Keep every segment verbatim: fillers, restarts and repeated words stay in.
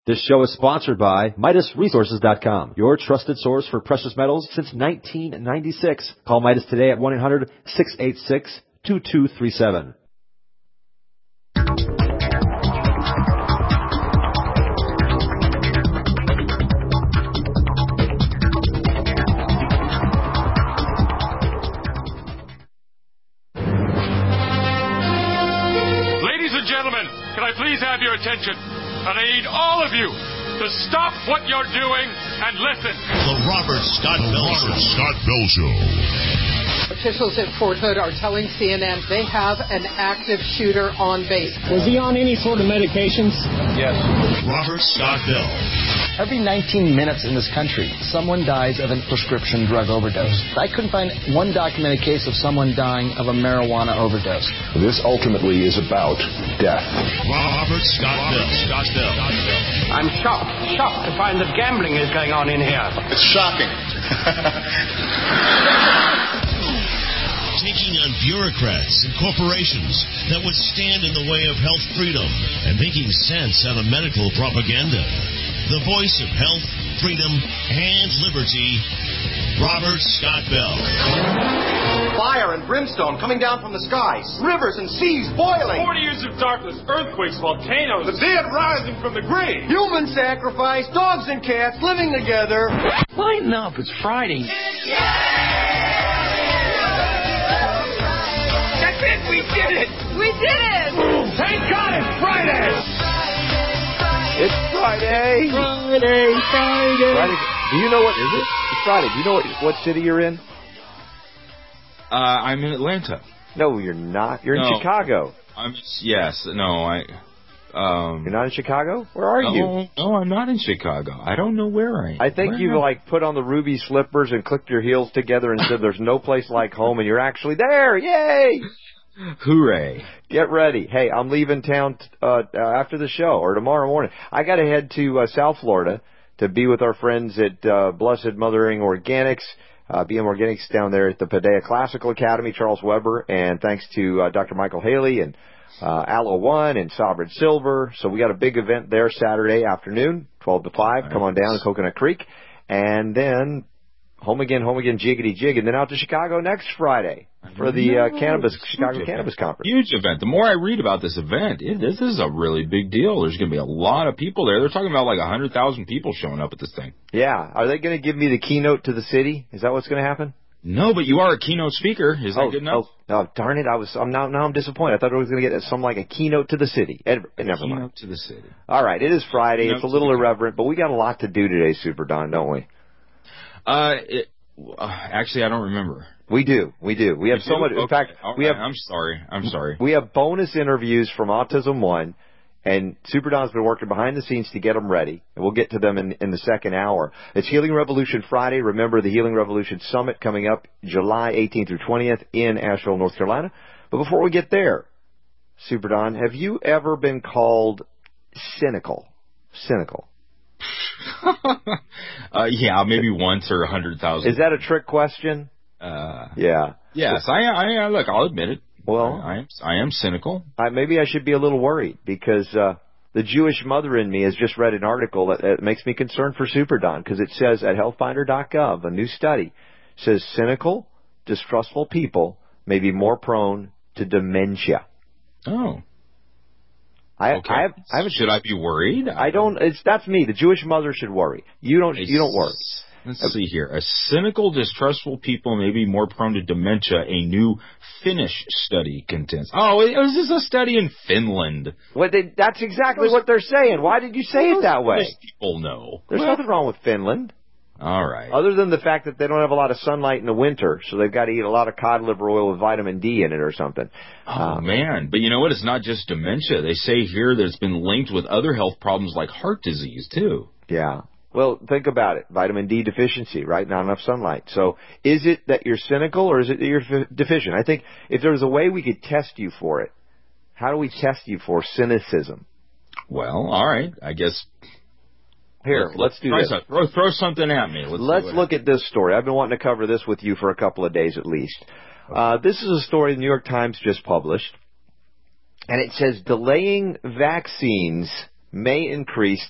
This show is sponsored by Midas Resources dot com, your trusted source for precious metals since nineteen ninety-six. Call Midas today at one eight hundred, six eight six, two two three seven. Ladies and gentlemen, can I please have your attention? And I need all of you to stop what you're doing and listen. The Robert Scott Bell Show. Scott Bell Show. Officials at Fort Hood are telling C N N they have an active shooter on base. Was he on any sort of medications? Yes. Robert Scott Bell. Every nineteen minutes in this country, someone dies of a prescription drug overdose. I couldn't find one documented case of someone dying of a marijuana overdose. This ultimately is about death. Robert Scott Bell. Scott Bell. I'm shocked, shocked to find that gambling is going on in here. It's shocking. Taking on bureaucrats and corporations that would stand in the way of health freedom and making sense out of medical propaganda. The voice of health, freedom, and liberty, Robert Scott Bell. Fire and brimstone coming down from the skies. Rivers and seas boiling. Forty years of darkness, earthquakes, volcanoes. The dead rising from the grave. Human sacrifice, dogs and cats living together. Lighten up, it's Friday. That's it, we did it! We did it! Thank God it's Friday! It's Friday. Friday, Friday. Friday. Do you know what is it? It's Friday. Do you know what, what city you're in? Uh, I'm in Atlanta. No, you're not. You're no, in Chicago. I'm yes. No, I. Um, you're not in Chicago? Where are no, you? No, I'm not in Chicago. I don't know where I am. I think where you like put on the ruby slippers and clicked your heels together and said there's no place like home, and you're actually there. Yay! Hooray. Get ready. Hey, I'm leaving town t- uh, after the show or tomorrow morning. I got to head to uh, South Florida to be with our friends at uh, Blessed Mothering Organics, uh, B M Organics down there at the Padea Classical Academy, Charles Weber, and thanks to uh, Doctor Michael Haley and uh, Aloe One and Sovereign Silver. So we got a big event there Saturday afternoon, twelve to five. Nice. Come on down to Coconut Creek. And then home again, home again, jiggity jig, and then out to Chicago next Friday for the uh, cannabis Chicago Huge Cannabis event. Conference. Huge event. The more I read about this event, it, this is a really big deal. There's going to be a lot of people there. They're talking about like one hundred thousand people showing up at this thing. Yeah. Are they going to give me the keynote to the city? Is that what's going to happen? No, but you are a keynote speaker. Is that oh, good enough? Oh, oh, darn it. I was, I'm now, now I'm disappointed. I thought I was going to get some like a keynote to the city. Ed, never keynote mind. to the city. All right. It is Friday. Keynote it's a little irreverent, but we got a lot to do today, Super Don, don't we? Uh, it, uh, actually, I don't remember. We do. We do. We have we so do? much. In okay. fact, All we right. have. I'm sorry. I'm sorry. We have bonus interviews from Autism One, and Super Don's been working behind the scenes to get them ready, and we'll get to them in, in the second hour. It's Healing Revolution Friday. Remember the Healing Revolution Summit coming up July eighteenth through twentieth in Asheville, North Carolina. But before we get there, Super Don, have you ever been called cynical? Cynical. uh, yeah, maybe once or a hundred thousand. Is that a trick question? Uh, yeah. Yes, I, I, I look. I'll admit it. Well, I, I am, I am cynical. I, maybe I should be a little worried because uh, the Jewish mother in me has just read an article that, that makes me concerned for Super Don because it says at health finder dot gov, a new study says cynical, distrustful people may be more prone to dementia. Oh. I, okay. I, have, I haven't, should I be worried? I, I don't. It's that's me. The Jewish mother should worry. You don't. You don't worry. Let's see here. A cynical, distrustful people may be more prone to dementia. A new Finnish study contends. Oh, is this a study in Finland? Well, they, that's exactly those, what they're saying. Why did you say it that way? Finnish people know. There's well, nothing wrong with Finland. All right. Other than the fact that they don't have a lot of sunlight in the winter, so they've got to eat a lot of cod liver oil with vitamin D in it or something. Oh, um, man. But you know what? It's not just dementia. They say here that it's been linked with other health problems like heart disease, too. Yeah. Well, think about it. Vitamin D deficiency, right? Not enough sunlight. So is it that you're cynical or is it that you're f- deficient? I think if there was a way we could test you for it, how do we test you for cynicism? Well, all right. I guess... Here, let's, let's do this. Some, throw, throw something at me. Let's, let's look at this story. I've been wanting to cover this with you for a couple of days at least. Okay. Uh, this is a story the New York Times just published, and it says delaying vaccines may increase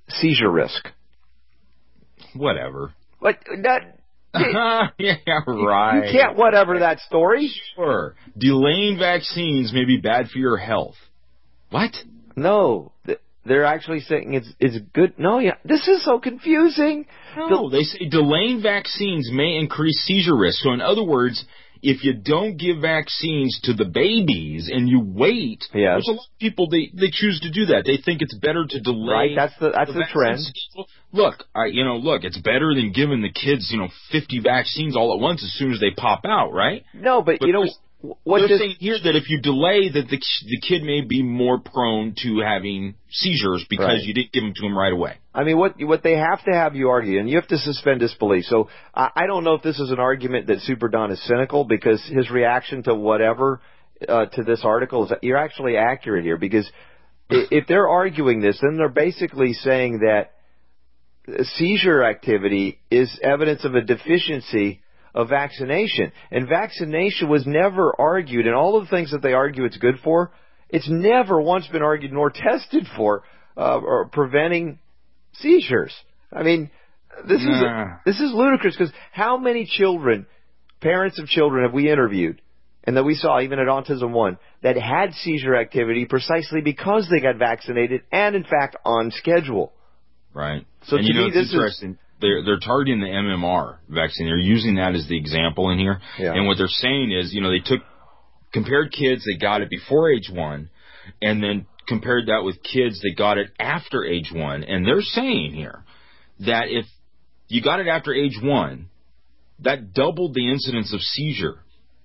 seizure risk. Whatever. But that... yeah, right. You can't whatever that story. Sure. Delaying vaccines may be bad for your health. What? No. They're actually saying it's it's good. No, yeah. This is so confusing. No, they say delaying vaccines may increase seizure risk. So in other words, if you don't give vaccines to the babies and you wait, yes. which a lot of people, they, they choose to do that. They think it's better to delay. Right, that's the that's the, the trend. Look, I, you know, look, it's better than giving the kids, you know, fifty vaccines all at once as soon as they pop out, right? No, but, but you know, what they're just, saying here that if you delay, that the the kid may be more prone to having seizures because right. you didn't give them to him right away. I mean, what what they have to have you argue, and you have to suspend disbelief. So I, I don't know if this is an argument that Super Don is cynical, because his reaction to whatever uh, to this article is you're actually accurate here, because if they're arguing this, then they're basically saying that seizure activity is evidence of a deficiency of vaccination. And vaccination was never argued, and all of the things that they argue it's good for, it's never once been argued nor tested for uh, or preventing seizures. I mean, this nah. is this is ludicrous, because how many children, parents of children, have we interviewed, and that we saw even at Autism One, that had seizure activity precisely because they got vaccinated and, in fact, on schedule? Right. So and to you know, me, this interesting. is... They're, they're targeting the M M R vaccine. They're using that as the example in here. Yeah. And what they're saying is, you know, they took, compared kids that got it before age one, and then compared that with kids that got it after age one. And they're saying here that if you got it after age one, that doubled the incidence of seizure.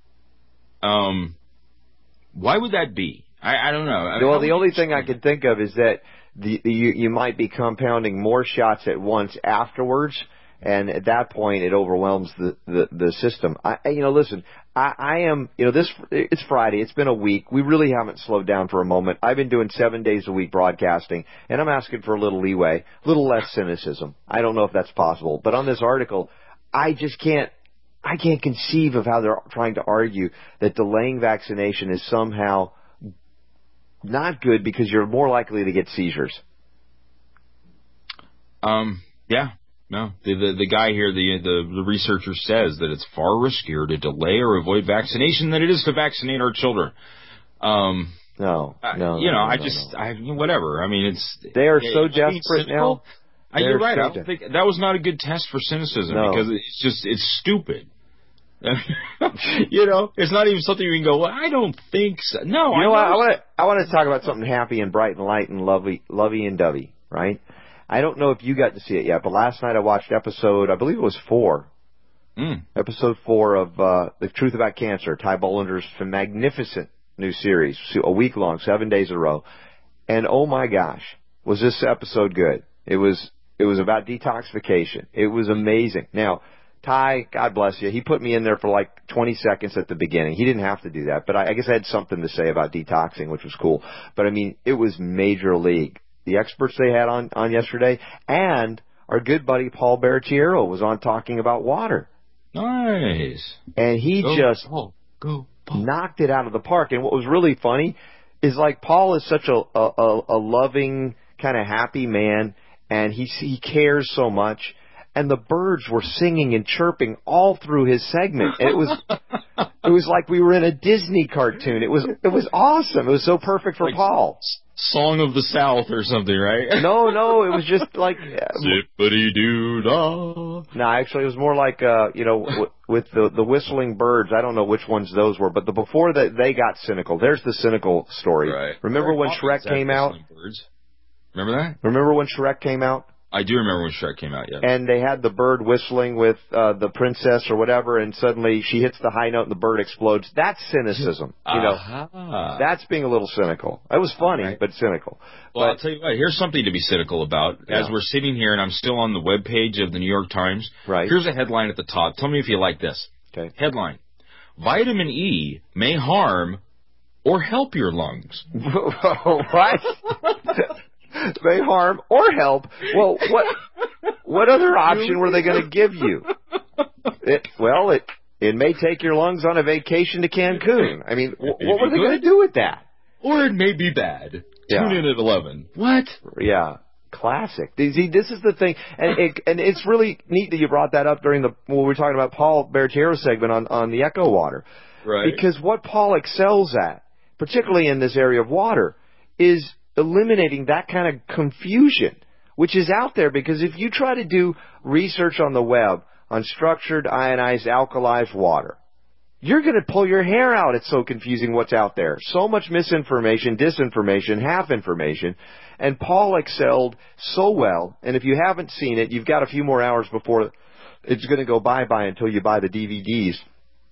Um, why would that be? I, I don't know. Well, the only thing I can think of is that The, the, you, you might be compounding more shots at once afterwards, and at that point it overwhelms the, the, the system. I, you know, listen, I, I am, you know, this, it's Friday, it's been a week, we really haven't slowed down for a moment. I've been doing seven days a week broadcasting, and I'm asking for a little leeway, a little less cynicism. I don't know if that's possible, but on this article, I just can't, I can't conceive of how they're trying to argue that delaying vaccination is somehow not good because you're more likely to get seizures. Um. Yeah. No. The the, the guy here, the, the the researcher says that it's far riskier to delay or avoid vaccination than it is to vaccinate our children. Um. No. No. You no, know, no, I no, just, no. I whatever. I mean, it's they are it, so it, desperate now. Uh, you're right. So I don't think that was not a good test for cynicism no. because it's just it's stupid. You know, it's not even something you can go, well, I don't think so. No, you know I what? I want to I want to talk about something happy and bright and light and lovely, lovey and dovey, right? I don't know if you got to see it yet, but last night I watched episode, I believe it was four, mm. episode four of uh, The Truth About Cancer, Ty Bollinger's magnificent new series, a week long, seven days in a row, and oh my gosh, was this episode good? It was it was about detoxification. It was amazing. Now, Ty, God bless you, he put me in there for like twenty seconds at the beginning. He didn't have to do that, but I, I guess I had something to say about detoxing, which was cool. But I mean, it was major league. The experts they had on, on yesterday, and our good buddy Paul Baratiero was on talking about water. Nice. And he go, just Paul. Go, Paul. knocked it out of the park. And what was really funny is, like, Paul is such a, a, a loving, kind of happy man, and he he cares so much. And the birds were singing and chirping all through his segment. And it was it was like we were in a Disney cartoon. It was it was awesome. It was so perfect for like Paul. Song of the South or something, right? No, no, it was just like zippity doo dah. No, actually, it was more like uh, you know, w- with the the whistling birds. I don't know which ones those were, but the before that they got cynical. There's the cynical story. Right. Remember Very when Shrek came out? Birds. Remember that? Remember when Shrek came out? I do remember when Shrek came out, yeah. And they had the bird whistling with uh, the princess or whatever, and suddenly she hits the high note and the bird explodes. That's cynicism. You know, uh-huh. That's being a little cynical. It was funny, right. but cynical. Well, but, I'll tell you what, here's something to be cynical about. Yeah. As we're sitting here, and I'm still on the webpage of the New York Times, right. Here's a headline at the top. Tell me if you like this. Okay. Headline, Vitamin E may harm or help your lungs. What? May harm or help. Well, what what other option were they going to give you? It, well, it it may take your lungs on a vacation to Cancun. I mean, w- what were they going to do with that? Or it may be bad. Yeah. Tune in at eleven. What? Yeah. classic. See, this is the thing, and it, and it's really neat that you brought that up during the when we were talking about Paul Bertiero's segment on, on the Echo Water. Right. Because what Paul excels at, particularly in this area of water, is eliminating that kind of confusion, which is out there. Because if you try to do research on the web on structured, ionized, alkalized water, you're going to pull your hair out. It's so confusing what's out there. So much misinformation, disinformation, half information. And Paul excelled so well. And if you haven't seen it, you've got a few more hours before it's going to go bye-bye until you buy the D V Ds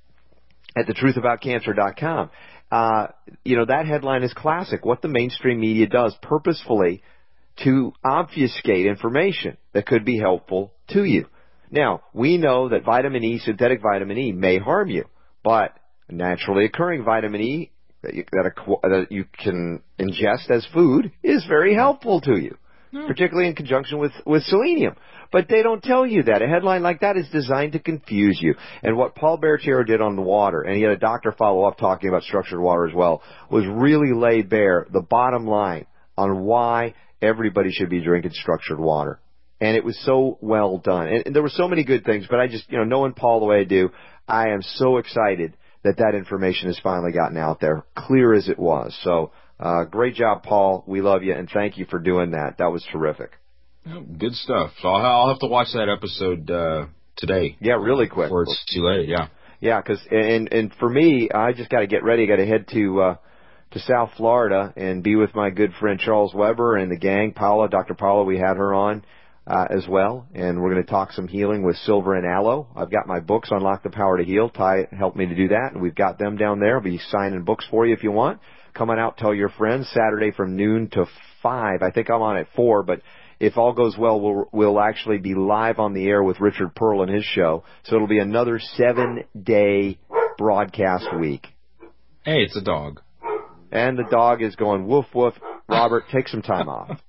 at the truth about cancer dot com. Uh, you know, that headline is classic. What the mainstream media does purposefully to obfuscate information that could be helpful to you. Now, we know that vitamin E, synthetic vitamin E, may harm you. But naturally occurring vitamin E that you, that, a, that you can ingest as food is very helpful to you, mm. particularly in conjunction with, with selenium. But they don't tell you that. A headline like that is designed to confuse you. And what Paul Bertiero did on the water, and he had a doctor follow up talking about structured water as well, was really lay bare the bottom line on why everybody should be drinking structured water. And it was so well done. And, and there were so many good things, but I just, you know, knowing Paul the way I do, I am so excited that that information has finally gotten out there, clear as it was. So, uh, great job, Paul. We love you, and thank you for doing that. That was terrific. Oh, good stuff. So I'll, I'll have to watch that episode uh, today. Yeah, really quick. Before it's too late, yeah. Yeah, because, and, and for me, I just got to get ready. I got to head to, uh, to South Florida and be with my good friend Charles Weber and the gang, Paula, Doctor Paula. We had her on. Uh, as well, and we're going to talk some healing with Silver and Aloe. I've got my books, Unlock the Power to Heal. Ty helped me to do that, and we've got them down there. I'll be signing books for you if you want. Come on out, tell your friends. Saturday from noon to five. I think I'm on at four, but if all goes well, we'll, we'll actually be live on the air with Richard Pearl and his show. So it'll be another seven-day broadcast week. Hey, it's a dog. And the dog is going woof woof. Robert, take some time off.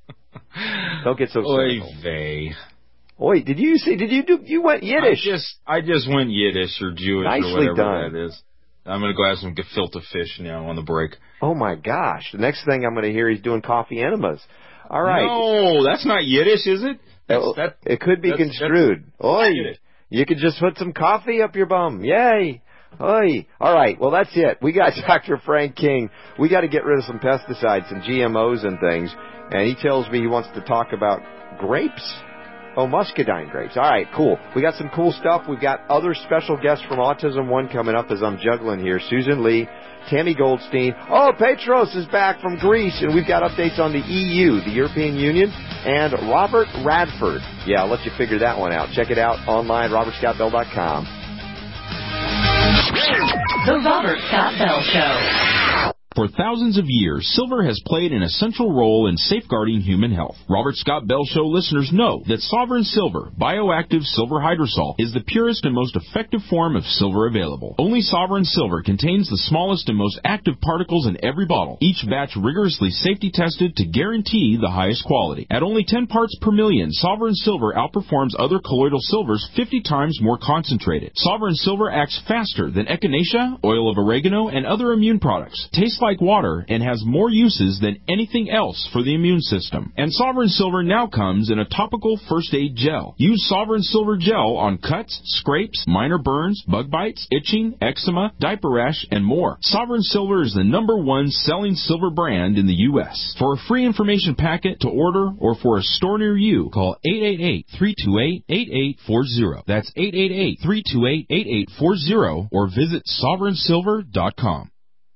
Don't get so Oy cynical. vey. Oi, did you see? Did you do? You went Yiddish. I just, I just went Yiddish or Jewish Nicely or whatever done. that is. I'm gonna go have some gefilte fish now on the break. Oh my gosh! The next thing I'm gonna hear, he's doing coffee enemas. All right. No, that's not Yiddish, is it? That's, it, that, it could be that's, construed. That's, Oi, you could just put some coffee up your bum. Yay! Oi. All right. Well, that's it. We got Doctor Frank King. We got to get rid of some pesticides and G M Os and things. And he tells me he wants to talk about grapes. Oh, muscadine grapes. All right, cool. We got some cool stuff. We've got other special guests from Autism One coming up as I'm juggling here. Susan Lee, Tammy Goldstein. Oh, Petros is back from Greece, and we've got updates on the E U, the European Union, and Robert Radford. Yeah, I'll let you figure that one out. Check it out online, robert scott bell dot com. The Robert Scott Bell Show. For thousands of years, silver has played an essential role in safeguarding human health. Robert Scott Bell Show listeners know that Sovereign Silver, bioactive silver hydrosol, is the purest and most effective form of silver available. Only Sovereign Silver contains the smallest and most active particles in every bottle, each batch rigorously safety tested to guarantee the highest quality. At only ten parts per million, Sovereign Silver outperforms other colloidal silvers fifty times more concentrated. Sovereign Silver acts faster than echinacea, oil of oregano, and other immune products. Tastes like water and has more uses than anything else for the immune system. And Sovereign Silver now comes in a topical first aid gel. Use Sovereign Silver gel on cuts, scrapes, minor burns, bug bites, itching, eczema, diaper rash, and more. Sovereign Silver is the number one selling silver brand in the U S For a free information packet to order or for a store near you, call eight eight eight, three two eight, eight eight four zero. That's eight eight eight, three two eight, eight eight four zero or visit sovereign silver dot com.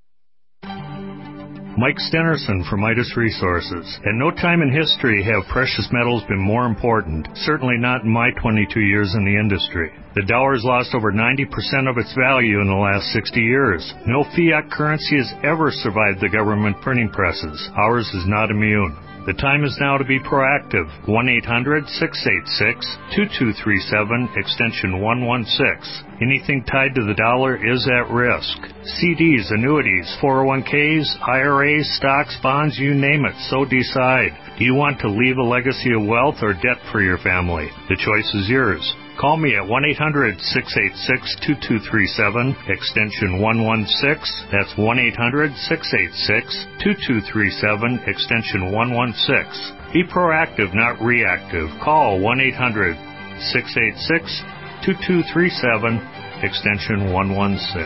Mike Stenerson from Midas Resources. At no time in history have precious metals been more important, certainly not in my twenty-two years in the industry. The dollar has lost over ninety percent of its value in the last sixty years. No fiat currency has ever survived the government printing presses. Ours is not immune. The time is now to be proactive. one eight hundred, six eight six, two two three seven, extension one one six. Anything tied to the dollar is at risk. C Ds, annuities, four oh one Ks, I R As, stocks, bonds, you name it, so decide. Do you want to leave a legacy of wealth or debt for your family? The choice is yours. Call me at one eight hundred six eight six two two three seven, extension one one six. That's one eight hundred six eight six two two three seven, extension one one six. Be proactive, not reactive. Call one eight hundred six eight six two two three seven, extension one one six.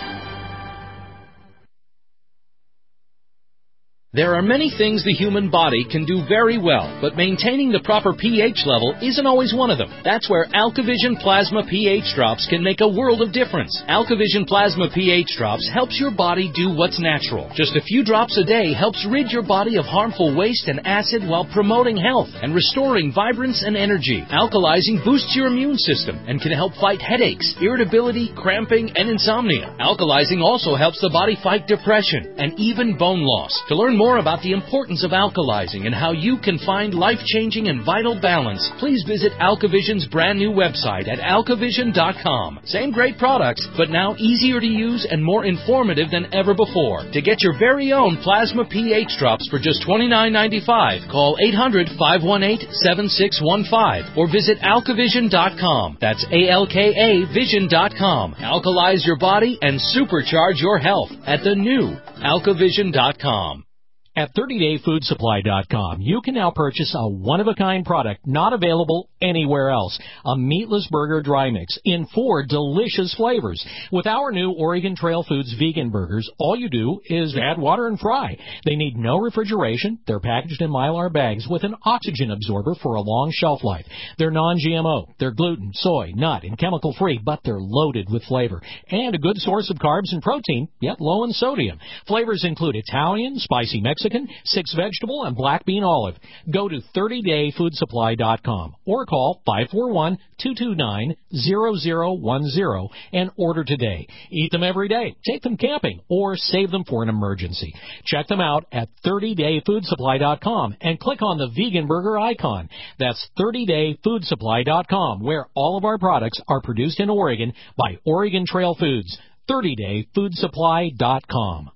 There are many things the human body can do very well, but maintaining the proper pH level isn't always one of them. That's where AlkaVision Plasma pH Drops can make a world of difference. AlkaVision Plasma pH Drops helps your body do what's natural. Just a few drops a day helps rid your body of harmful waste and acid while promoting health and restoring vibrance and energy. Alkalizing boosts your immune system and can help fight headaches, irritability, cramping, and insomnia. Alkalizing also helps the body fight depression and even bone loss. To learn more about the importance of alkalizing and how you can find life-changing and vital balance, please visit AlkaVision's brand new website at alkavision dot com. Same great products, but now easier to use and more informative than ever before. To get your very own Plasma pH Drops for just twenty-nine ninety-five, call eight hundred five one eight seven six one five or visit alkavision dot com. That's A L K A vision dot com. Alkalize your body and supercharge your health at the new alkavision dot com. At thirty day food supply dot com, you can now purchase a one-of-a-kind product not available anywhere else. A meatless burger dry mix in four delicious flavors. With our new Oregon Trail Foods vegan burgers, all you do is add water and fry. They need no refrigeration. They're packaged in Mylar bags with an oxygen absorber for a long shelf life. They're non G M O. They're gluten, soy, nut, and chemical-free, but they're loaded with flavor. And a good source of carbs and protein, yet low in sodium. Flavors include Italian, spicy Mexican, six vegetable, and black bean olive. Go to thirty day food supply dot com or call five four one, two two nine, zero zero one zero and order today. Eat them every day, take them camping, or save them for an emergency. Check them out at thirty day food supply dot com and click on the vegan burger icon. That's thirty day food supply dot com, where all of our products are produced in Oregon by Oregon Trail Foods. thirty day food supply dot com.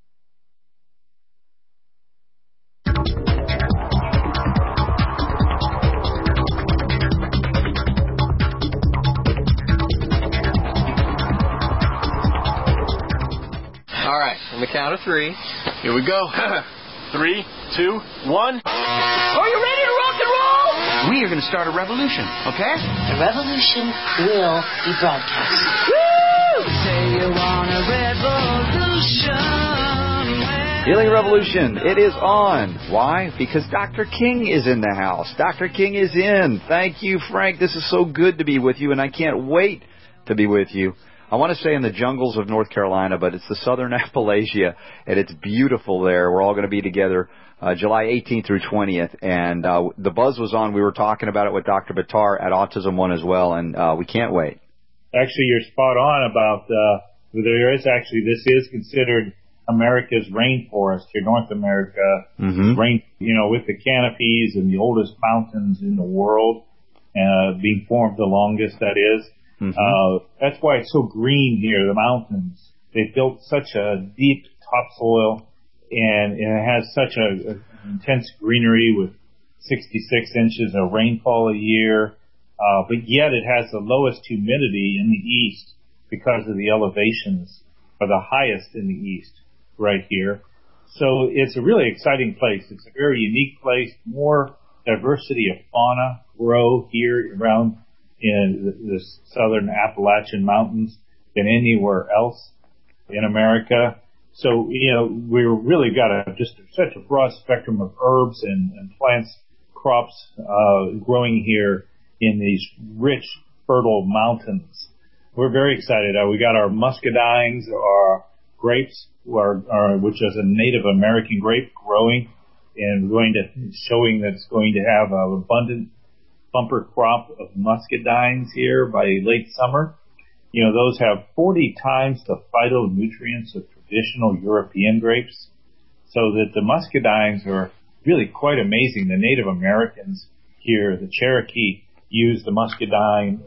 All right, on the count of three, here we go. Three, two, one. Are you ready to rock and roll? We are going to start a revolution, okay? The revolution will be broadcast. Woo! Say you want a revolution. Healing Revolution, it is on. Why? Because Doctor King is in the house. Doctor King is in. Thank you, Frank. This is so good to be with you, and I can't wait to be with you. I want to say in the jungles of North Carolina, but it's the southern Appalachia, and it's beautiful there. We're all going to be together uh, July eighteenth through twentieth, and uh, the buzz was on. We were talking about it with Doctor Buttar at Autism One as well, and uh, we can't wait. Actually, you're spot on about uh, there is actually, this is considered America's rainforest here, North America, mm-hmm. rain, you know, with the canopies and the oldest mountains in the world, uh, being formed the longest, that is. Mm-hmm. Uh, that's why it's so green here, the mountains. They built such a deep topsoil, and, and it has such a, a intense greenery with sixty-six inches of rainfall a year, uh, but yet it has the lowest humidity in the east because of the elevations, are the highest in the east right here. So it's a really exciting place. It's a very unique place. More diversity of fauna grow here around in the, the southern Appalachian Mountains than anywhere else in America. So, you know, we've really got a, just such a broad spectrum of herbs and, and plants, crops uh, growing here in these rich, fertile mountains. We're very excited. Uh, we got our muscadines, our grapes, our, our, which is a Native American grape growing and going to showing that it's going to have an abundant bumper crop of muscadines here by late summer. You know, those have forty times the phytonutrients of traditional European grapes, so that the muscadines are really quite amazing. The Native Americans here, the Cherokee, use the muscadine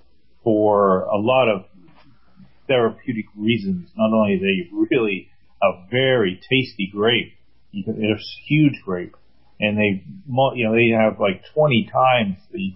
for a lot of therapeutic reasons. Not only are they really a very tasty grape, it's a huge grape, and they, you know, they have like twenty times the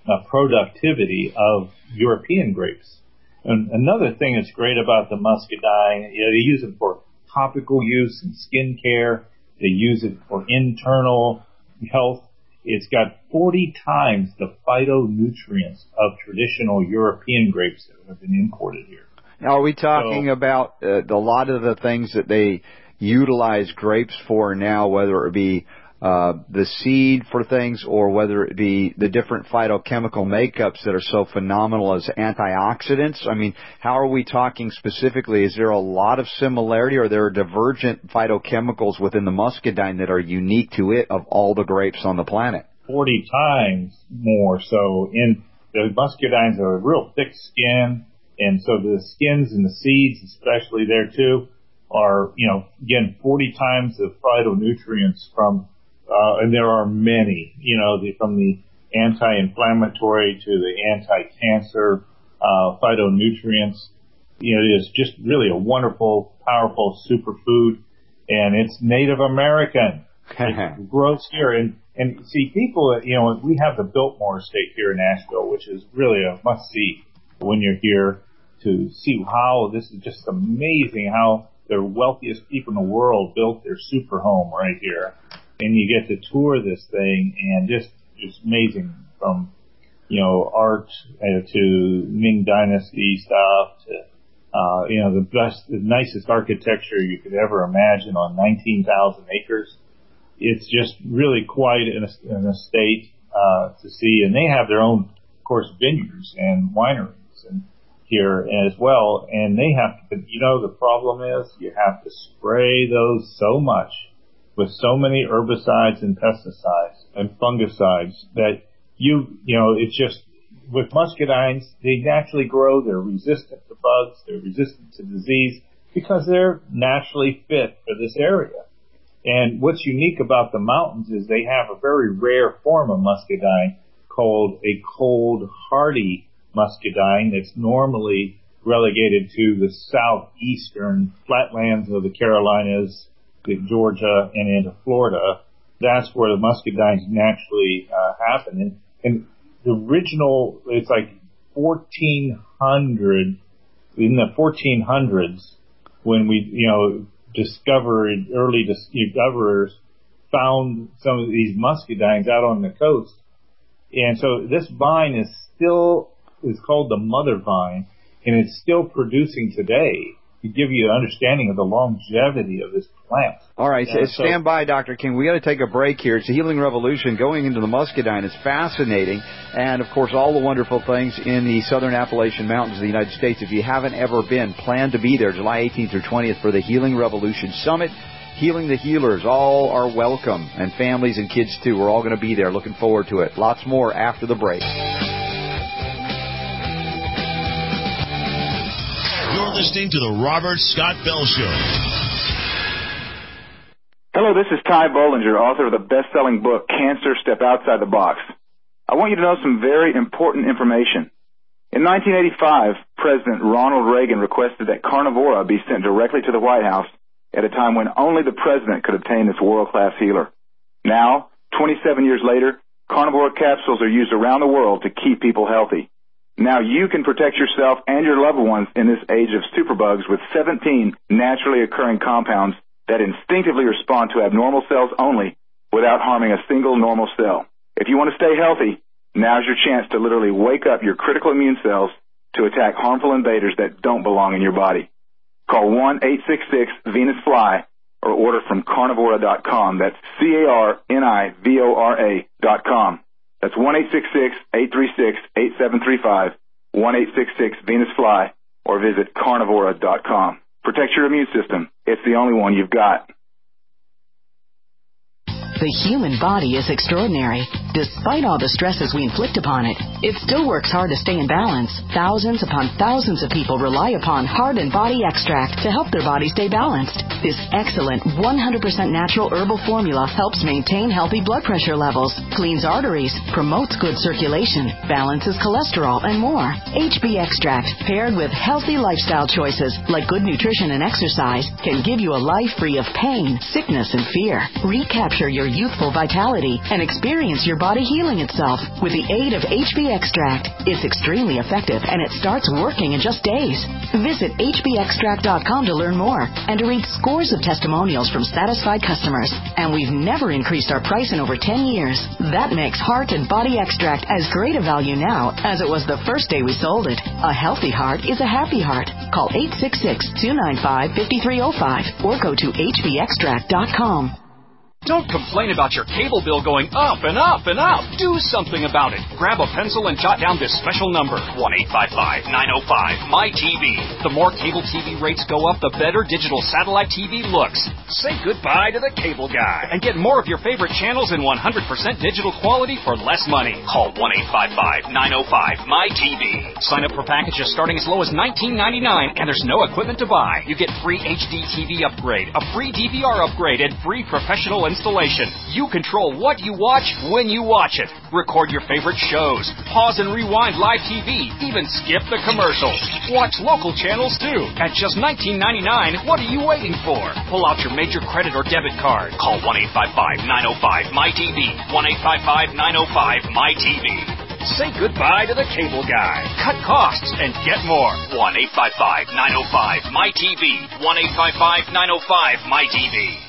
uh, productivity of European grapes. And another thing that's great about the muscadine, you know, they use it for topical use and skin care. They use it for internal health. It's got forty times the phytonutrients of traditional European grapes that have been imported here. Now, are we talking so, about uh, a lot of the things that they utilize grapes for now, whether it be uh, the seed for things or whether it be the different phytochemical makeups that are so phenomenal as antioxidants? I mean, how are we talking specifically? Is there a lot of similarity, or are there divergent phytochemicals within the muscadine that are unique to it of all the grapes on the planet? forty times more. So in the muscadines are a real thick skin, and so the skins and the seeds, especially there too, are, you know, again, forty times the phytonutrients from Uh, and there are many, you know, the, from the anti-inflammatory to the anti-cancer uh, phytonutrients. You know, it is just really a wonderful, powerful superfood, and it's Native American. It grows here, and and see, people, you know, we have the Biltmore Estate here in Asheville, which is really a must-see when you're here to see how this is just amazing how the wealthiest people in the world built their super home right here. And you get to tour this thing, and just it's amazing, from, you know, art uh, to Ming Dynasty stuff to, uh, you know, the best, the nicest architecture you could ever imagine on nineteen thousand acres. It's just really quite an, an estate uh, to see, and they have their own, of course, vineyards and wineries and here as well. And they have to, you know, the problem is you have to spray those so much with so many herbicides and pesticides and fungicides that you, you know, it's just, with muscadines, they naturally grow, they're resistant to bugs, they're resistant to disease, because they're naturally fit for this area. And what's unique about the mountains is they have a very rare form of muscadine called a cold hardy muscadine that's normally relegated to the southeastern flatlands of the Carolinas, Georgia, and into Florida. That's where the muscadines naturally uh, happen. And, and the original, it's like fourteen hundred, in the fourteen hundreds, when we, you know, discovered, early discoverers found some of these muscadines out on the coast. And so this vine is still, is called the mother vine, and it's still producing today, to give you an understanding of the longevity of this plant. All right, yeah, so stand by, Doctor King. We got to take a break here. It's a healing revolution going into the muscadine. It's fascinating, and of course, all the wonderful things in the southern Appalachian Mountains of the United States. If you haven't ever been, plan to be there July eighteenth through twentieth for the Healing Revolution Summit. Healing the Healers, all are welcome, and families and kids too. We're all going to be there. Looking forward to it. Lots more after the break. You're listening to The Robert Scott Bell Show. Hello, this is Ty Bollinger, author of the best-selling book, Cancer, Step Outside the Box. I want you to know some very important information. In nineteen eighty-five, President Ronald Reagan requested that Carnivora be sent directly to the White House at a time when only the president could obtain this world-class healer. Now, twenty-seven years later, Carnivora capsules are used around the world to keep people healthy. Now you can protect yourself and your loved ones in this age of superbugs with seventeen naturally occurring compounds that instinctively respond to abnormal cells only without harming a single normal cell. If you want to stay healthy, now's your chance to literally wake up your critical immune cells to attack harmful invaders that don't belong in your body. Call one eight six six Venus Fly or order from carnivora dot com. That's C A R N I V O R A dot com. That's one eight six six, eight three six, eight seven three five, one eight six six Venus Fly, or visit carnivora dot com. Protect your immune system. It's the only one you've got. The human body is extraordinary. Despite all the stresses we inflict upon it, it still works hard to stay in balance. Thousands upon thousands of people rely upon Heart and Body Extract to help their body stay balanced. This excellent one hundred percent natural herbal formula helps maintain healthy blood pressure levels, cleans arteries, promotes good circulation, balances cholesterol, and more. H B Extract, paired with healthy lifestyle choices like good nutrition and exercise, can give you a life free of pain, sickness, and fear. Recapture your youthful vitality and experience your body healing itself with the aid of H B Extract. It's extremely effective and it starts working in just days. Visit H B extract dot com to learn more and to read scores of testimonials from satisfied customers. And we've never increased our price in over ten years. That makes Heart and Body Extract as great a value now as it was the first day we sold it. A healthy heart is a happy heart. Call eight six six, two nine five, five three zero five or go to H B extract dot com. Don't complain about your cable bill going up and up and up. Do something about it. Grab a pencil and jot down this special number, one eight five five, nine oh five, M Y T V. The more cable T V rates go up, the better digital satellite T V looks. Say goodbye to the cable guy and get more of your favorite channels in one hundred percent digital quality for less money. Call one eight five five, nine oh five, M Y T V. Sign up for packages starting as low as nineteen ninety-nine, and there's no equipment to buy. You get free H D T V upgrade, a free D V R upgrade, and free professional installation. You control what you watch when you watch it. Record your favorite shows. Pause and rewind live T V. Even skip the commercials. Watch local channels too. At just nineteen ninety-nine, what are you waiting for? Pull out your major credit or debit card. Call one eight five five, nine oh five, M Y T V. one eight five five, nine oh five, M Y T V. Say goodbye to the cable guy. Cut costs and get more. one eight five five, nine oh five, M Y T V. one eight five five, nine oh five, M Y T V.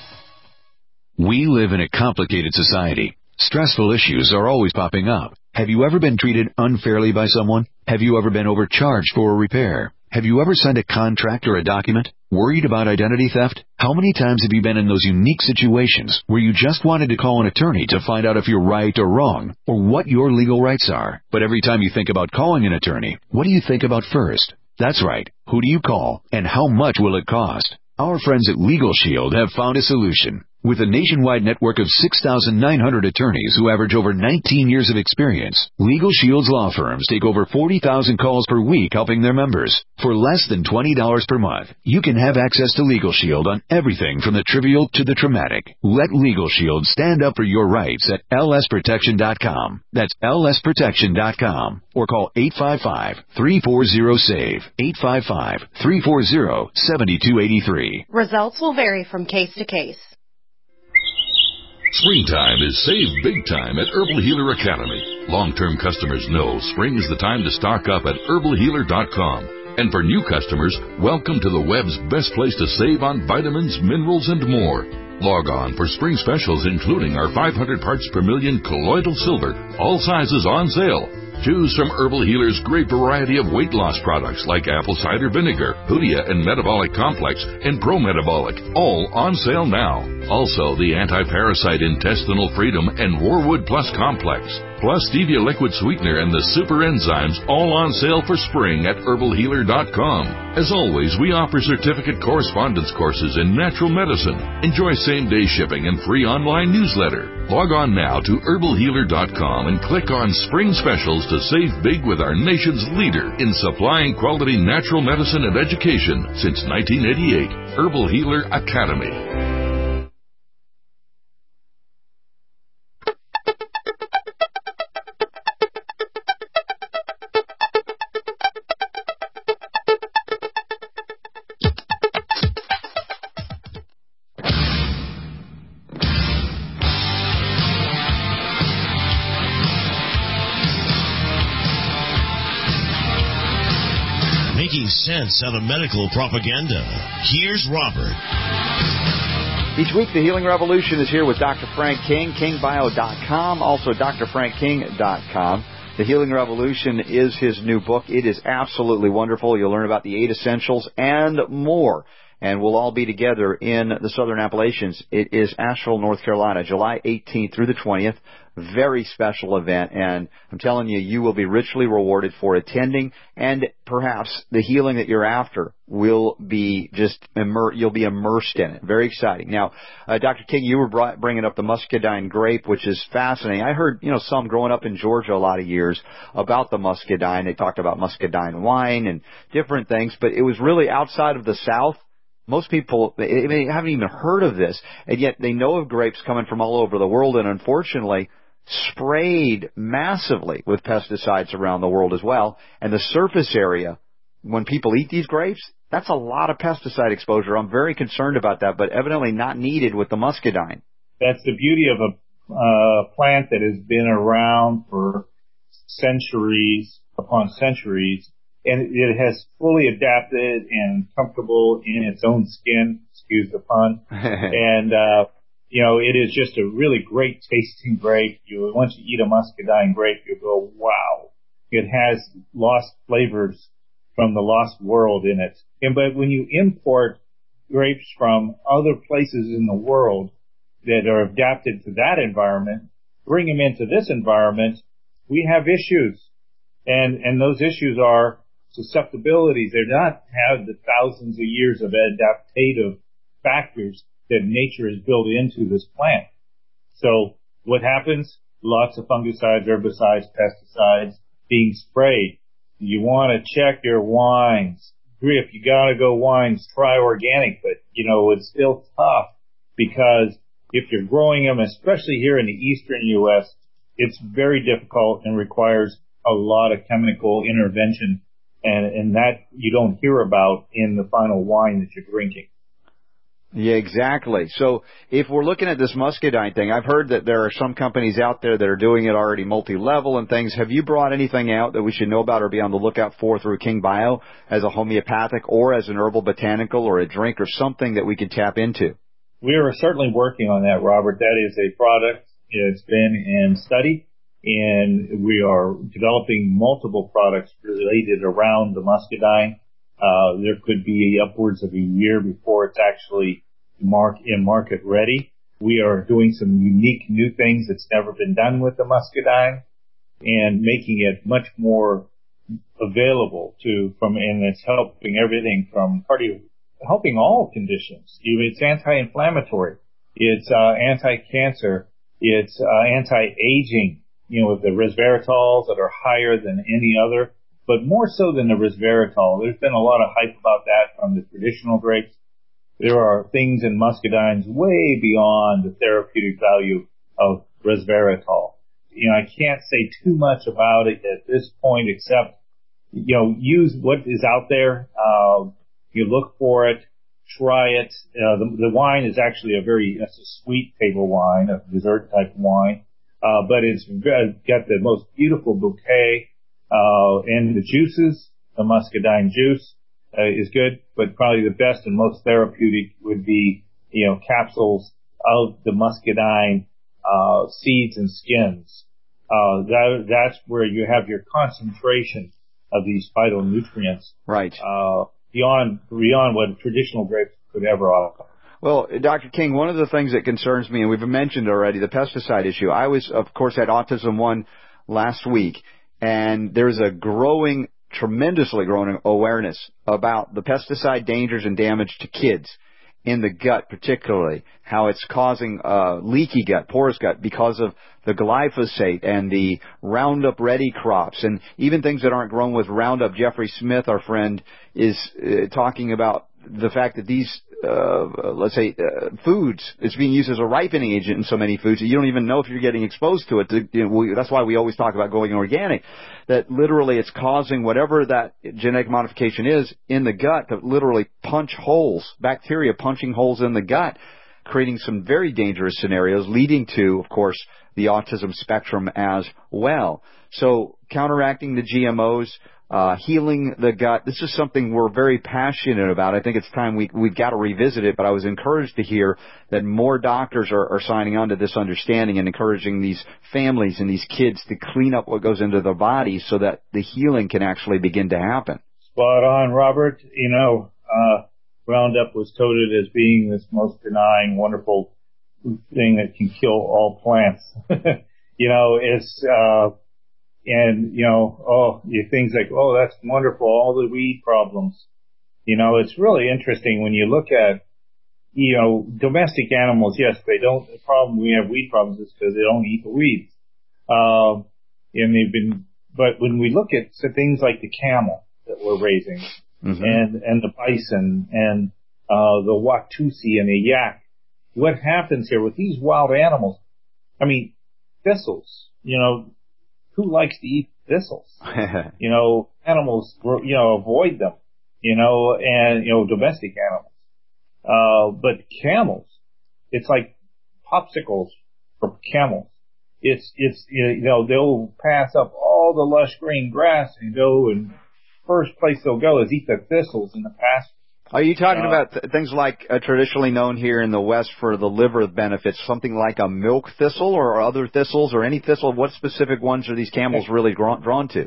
We live in a complicated society. Stressful issues are always popping up. Have you ever been treated unfairly by someone? Have you ever been overcharged for a repair? Have you ever signed a contract or a document? Worried about identity theft? How many times have you been in those unique situations where you just wanted to call an attorney to find out if you're right or wrong, or what your legal rights are? But every time you think about calling an attorney, what do you think about first? That's right. Who do you call, and how much will it cost? Our friends at Legal Shield have found a solution. With a nationwide network of six thousand nine hundred attorneys who average over nineteen years of experience, Legal Shield's law firms take over forty thousand calls per week helping their members. For less than twenty dollars per month, you can have access to Legal Shield on everything from the trivial to the traumatic. Let Legal Shield stand up for your rights at L S protection dot com. That's L S protection dot com. Or call eight five five, three four zero, S A V E, eight five five, three four zero, seven two eight three. Results will vary from case to case. Springtime is save big time at Herbal Healer Academy. Long-term customers know spring is the time to stock up at herbal healer dot com. And for new customers, welcome to the web's best place to save on vitamins, minerals, and more. Log on for spring specials including our five hundred parts per million colloidal silver, all sizes on sale. Choose from Herbal Healer's great variety of weight loss products like apple cider vinegar, Hoodia and Metabolic Complex, and Pro Metabolic, all on sale now. Also, the Anti-Parasite Intestinal Freedom and Warwood Plus Complex, plus Stevia Liquid Sweetener and the Super Enzymes, all on sale for spring at herbal healer dot com. As always, we offer certificate correspondence courses in natural medicine. Enjoy same-day shipping and free online newsletter. Log on now to herbal healer dot com and click on Spring Specials to save big with our nation's leader in supplying quality natural medicine and education since nineteen eighty-eight, Herbal Healer Academy. Making sense out of medical propaganda. Here's Robert. Each week, the Healing Revolution is here with Doctor Frank King, king bio dot com, also D R frank king dot com. The Healing Revolution is his new book. It is absolutely wonderful. You'll learn about the eight essentials and more. And we'll all be together in the Southern Appalachians. It is Asheville, North Carolina, July eighteenth through the twentieth. Very special event, and I'm telling you, you will be richly rewarded for attending, and perhaps the healing that you're after will be just, immer- you'll be immersed in it. Very exciting. Now, uh, Doctor King, you were brought, bringing up the muscadine grape, which is fascinating. I heard, you know, some growing up in Georgia a lot of years about the muscadine. They talked about muscadine wine and different things, but it was really outside of the South Most people, they, they haven't even heard of this, and yet they know of grapes coming from all over the world, and unfortunately sprayed massively with pesticides around the world as well. And the surface area, when people eat these grapes, that's a lot of pesticide exposure. I'm very concerned about that, but evidently not needed with the muscadine. That's the beauty of a uh, plant that has been around for centuries upon centuries, and it has fully adapted and comfortable in its own skin, excuse the pun. and, uh, you know, it is just a really great tasting grape. You, once you eat a muscadine grape, you go, wow, it has lost flavors from the lost world in it. And, but when you import grapes from other places in the world that are adapted to that environment, bring them into this environment, we have issues. And, and those issues are susceptibilities. They're not have the thousands of years of adaptive factors that nature has built into this plant. So what happens? Lots of fungicides, herbicides, pesticides being sprayed. You want to check your wines. If you gotta go wines, try organic, but you know, it's still tough because if you're growing them, especially here in the eastern U S, it's very difficult and requires a lot of chemical intervention, and, and that you don't hear about in the final wine that you're drinking. Yeah, exactly. So if we're looking at this muscadine thing, I've heard that there are some companies out there that are doing it already multi-level and things. Have you brought anything out that we should know about or be on the lookout for through King Bio as a homeopathic or as an herbal botanical or a drink or something that we could tap into? We are certainly working on that, Robert. That is a product. It's been in study, and we are developing multiple products related around the muscadine. Uh, there could be upwards of a year before it's actually mark in market ready. We are doing some unique new things that's never been done with the muscadine and making it much more available to from, and it's helping everything from cardio, helping all conditions. It's anti-inflammatory. It's, uh, anti-cancer. It's, uh, anti-aging, you know, with the resveratols that are higher than any other. But more so than the resveratrol, there's been a lot of hype about that from the traditional grapes. There are things in muscadines way beyond the therapeutic value of resveratrol. You know, I can't say too much about it at this point except, you know, use what is out there. Uh, you look for it, try it. Uh, the, the wine is actually a very, it's a sweet table wine, a dessert type wine. Uh, but it's got the most beautiful bouquet. Uh, and the juices, the muscadine juice, uh, is good, but probably the best and most therapeutic would be, you know, capsules of the muscadine, uh, seeds and skins. Uh, that, that's where you have your concentration of these phytonutrients. Right. Uh, beyond, beyond what traditional grapes could ever offer. Well, Doctor King, one of the things that concerns me, and we've mentioned already, the pesticide issue. I was, of course, at Autism One last week. And there's a growing, tremendously growing awareness about the pesticide dangers and damage to kids in the gut, particularly how it's causing uh, leaky gut, porous gut, because of the glyphosate and the Roundup Ready crops, and even things that aren't grown with Roundup. Jeffrey Smith, our friend, is uh, talking about the fact that these, uh, let's say, uh, foods, it's being used as a ripening agent in so many foods that you don't even know if you're getting exposed to it. You know, we, that's why we always talk about going organic, that literally it's causing whatever that genetic modification is in the gut to literally punch holes, bacteria punching holes in the gut, creating some very dangerous scenarios, leading to, of course, the autism spectrum as well. So counteracting the G M Os, Uh, healing the gut. This is something we're very passionate about. I think it's time we, we've got to revisit it, but I was encouraged to hear that more doctors are, are signing on to this understanding and encouraging these families and these kids to clean up what goes into their bodies so that the healing can actually begin to happen. Spot on, Robert. You know, uh, Roundup was touted as being this most benign, wonderful thing that can kill all plants. You know, it's, uh, And, you know, oh, you things like, oh, that's wonderful, all the weed problems. You know, it's really interesting when you look at, you know, domestic animals, yes, they don't, the problem we have weed problems is because they don't eat the weeds. Um, and they've been, but when we look at things like the camel that we're raising, mm-hmm. and, and the bison and, uh, the Watusi and the yak. What happens here with these wild animals? I mean, thistles, you know, who likes to eat thistles? You know, animals, you know, avoid them, you know, and, you know, domestic animals. Uh, but camels, it's like popsicles for camels. It's, it's, you know, they'll pass up all the lush green grass and go, and first place they'll go is eat the thistles in the pasture. Are you talking uh, about th- things like uh, traditionally known here in the West for the liver benefits, something like a milk thistle or other thistles or any thistle? What specific ones are these camels really drawn, drawn to?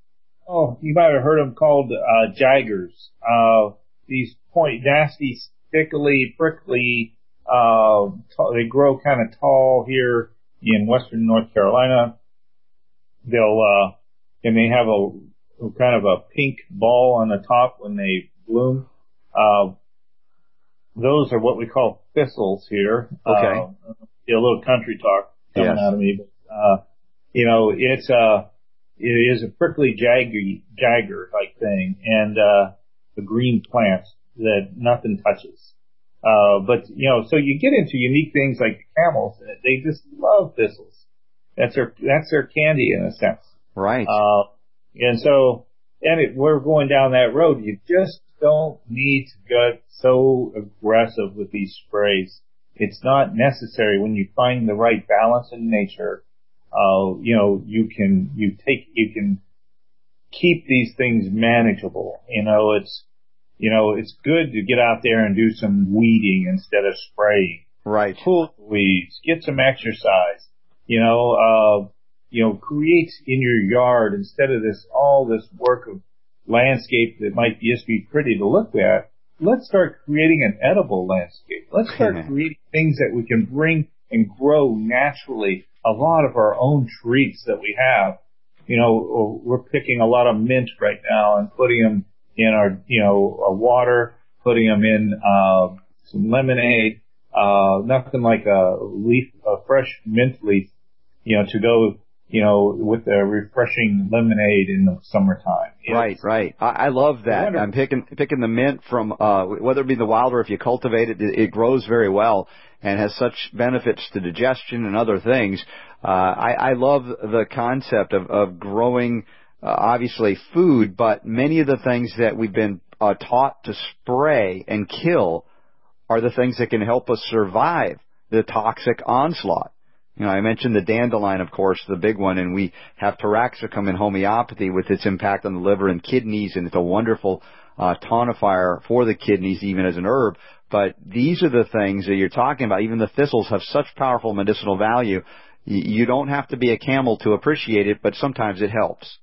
Oh, you might have heard them called uh, jaggers. Uh, these point, nasty, stickly, prickly, uh, t- they grow kind of tall here in western North Carolina. They'll, uh, and they have a, a kind of a pink ball on the top when they bloom. Uh, those are what we call thistles here. Okay. Uh, a little country talk coming yes. out of me, but, uh, you know, it's, uh, it is a prickly jaggy, jagger like thing, and, uh, a green plant that nothing touches. Uh, but, you know, so you get into unique things like the camels. They just love thistles. That's their, that's their candy in a sense. Right. Uh, and so, and it, we're going down that road. You just don't need to get so aggressive with these sprays. It's not necessary. When you find the right balance in nature, uh, you know, you can, you take, you can keep these things manageable. You know, it's, you know, it's good to get out there and do some weeding instead of spraying. Right. Pull weeds, get some exercise, you know, uh, you know, create in your yard instead of this, all this work of landscape that might just be pretty to look at. Let's start creating an edible landscape. Let's start creating things that we can bring and grow naturally. A lot of our own trees that we have, you know, we're picking a lot of mint right now and putting them in our, you know, our water, putting them in, uh, some lemonade, uh, nothing like a leaf, a fresh mint leaf, you know, to go, you know, with a refreshing lemonade in the summertime. It's, right, right. I, I love that. Wonderful. I'm picking picking the mint from, uh, whether it be the wild or if you cultivate it, it, it grows very well and has such benefits to digestion and other things. Uh, I, I love the concept of, of growing, uh, obviously food, but many of the things that we've been uh, taught to spray and kill are the things that can help us survive the toxic onslaught. You know, I mentioned the dandelion, of course, the big one, and we have taraxacum in homeopathy with its impact on the liver and kidneys, and it's a wonderful uh, tonifier for the kidneys, even as an herb. But these are the things that you're talking about. Even the thistles have such powerful medicinal value. You don't have to be a camel to appreciate it, but sometimes it helps.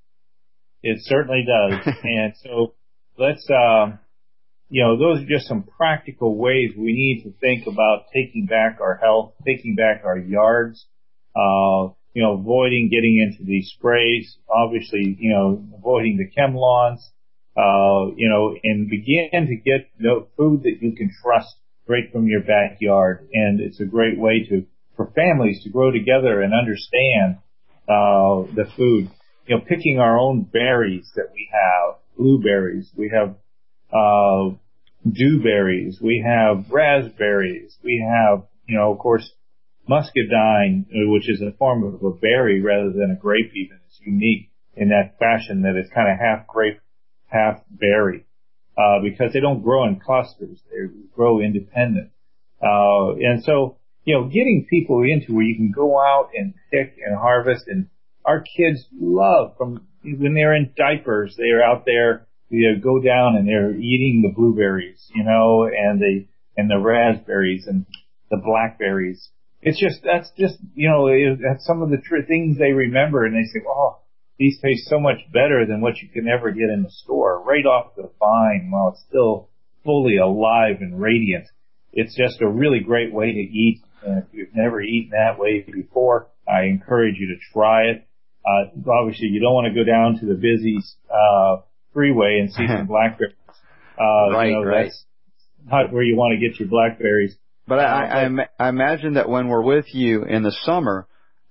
It certainly does. And so let's, um, you know, those are just some practical ways we need to think about taking back our health, taking back our yards, uh, you know, avoiding getting into these sprays, obviously, you know, avoiding the chemlons, uh, you know, and begin to get the food that you can trust right from your backyard. And it's a great way to, for families to grow together and understand, uh, the food. You know, picking our own berries that we have, blueberries, we have, uh, dewberries, we have raspberries, we have, you know, of course, muscadine, which is a form of a berry rather than a grape even. It's unique in that fashion that it's kind of half grape, half berry, uh, because they don't grow in clusters. They grow independent. Uh, and so, you know, getting people into where you can go out and pick and harvest, and our kids love from when they're in diapers, they're out there, you know, go down and they're eating the blueberries, you know, and the, and the raspberries and the blackberries. It's just, that's just, you know, it, that's some of the tr- things they remember, and they say, oh, these taste so much better than what you can ever get in the store, right off the vine while it's still fully alive and radiant. It's just a really great way to eat. And if you've never eaten that way before, I encourage you to try it. Uh, obviously you don't want to go down to the busy, uh, freeway and see some blackberries. Uh, right, you know, right. That's not where you want to get your blackberries. But I, I, I imagine that when we're with you in the summer,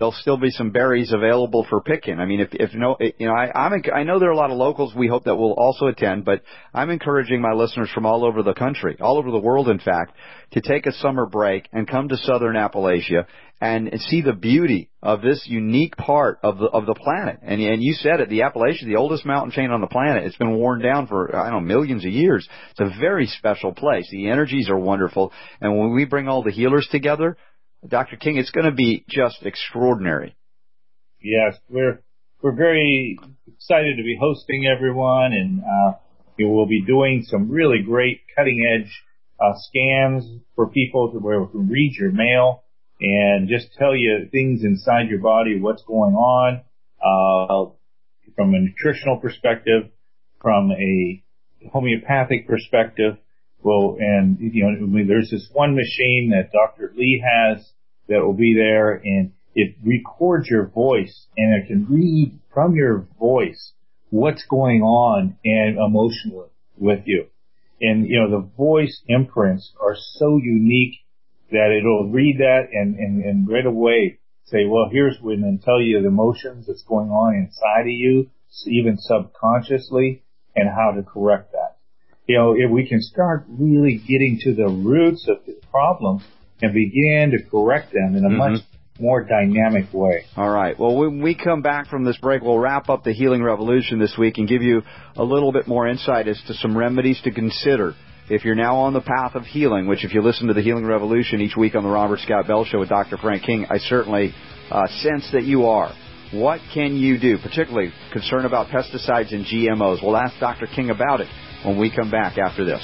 there'll still be some berries available for picking. I mean, if if no, you know, I I'm, I know there are a lot of locals we hope that will also attend, but I'm encouraging my listeners from all over the country, all over the world, in fact, to take a summer break and come to Southern Appalachia and, and see the beauty of this unique part of the of the planet. And and you said it, the Appalachians, the oldest mountain chain on the planet. It's been worn down for I don't know millions of years. It's a very special place. The energies are wonderful, and when we bring all the healers together, Doctor King, it's going to be just extraordinary. Yes, we're we're very excited to be hosting everyone, and uh, we will be doing some really great cutting-edge uh, scans for people to where we can read your mail and just tell you things inside your body, what's going on, uh, from a nutritional perspective, from a homeopathic perspective. Well, and, you know, there's this one machine that Doctor Lee has that will be there, and it records your voice, and it can read from your voice what's going on and emotionally with you. And, you know, the voice imprints are so unique that it'll read that and, and, and right away say, well, here's when, and tell you the emotions that's going on inside of you, even subconsciously, and how to correct that. You know, if we can start really getting to the roots of the problems and begin to correct them in a mm-hmm. much more dynamic way. All right. Well, when we come back from this break, we'll wrap up the Healing Revolution this week and give you a little bit more insight as to some remedies to consider if you're now on the path of healing, which if you listen to the Healing Revolution each week on the Robert Scott Bell Show with Doctor Frank King, I certainly uh, sense that you are. What can you do, particularly concerned about pesticides and G M Os? We'll ask Doctor King about it when we come back after this.